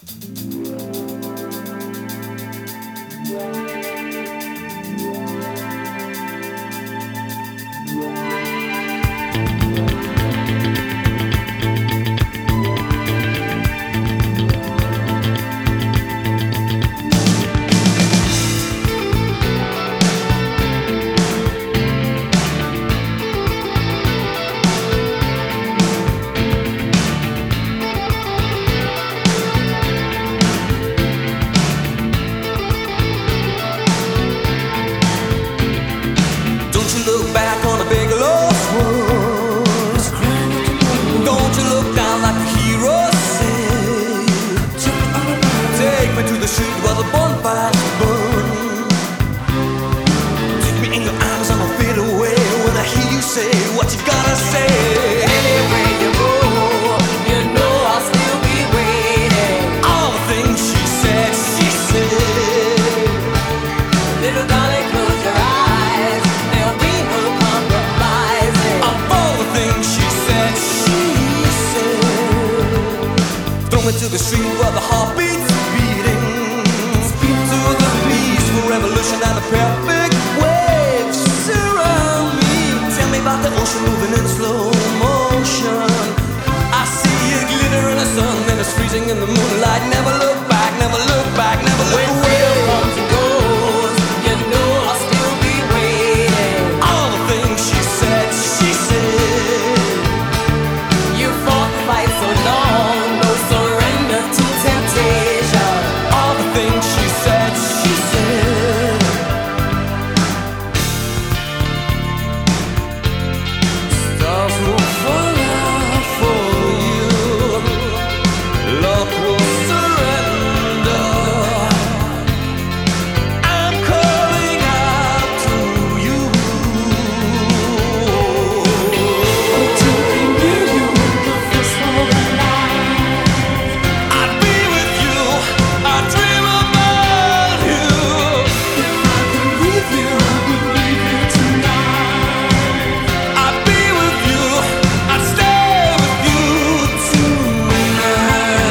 To the street where the heartbeats beating, speed to the peaceful revolution and the perfect waves surround me. Tell me about the ocean moving in slow motion. I see it glitter in the sun, then it's freezing in the moonlight. Never look back, never look back, never look away. When freedom comes and goes, you know I'll still be waiting. All the things she said, she said. You fought the fight so long, no surrender to temptation. All the things she said, she said. Stars will fall out for you. Luck will surrender. I'm calling out to you. To be near you, the first of life. I'd be with you, I dream about you. If I could leave you, I would leave you tonight. I'd be with you, I'd stay with you tonight.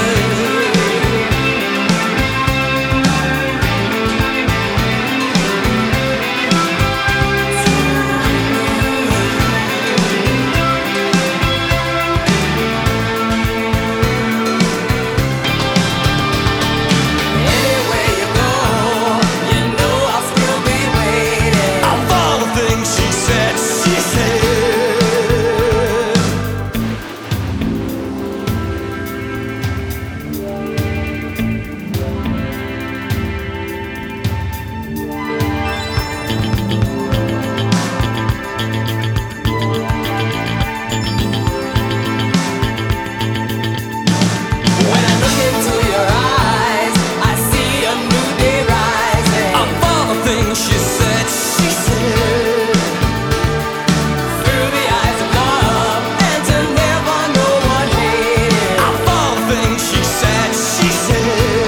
Anywhere you go, you know I'll still be waiting. Of all the things she said, she said. When I look into your eyes, I see a new day rising. Of all the things she said, she said. Through the eyes of love, and to never know what hate is. Of all the things she said, she said.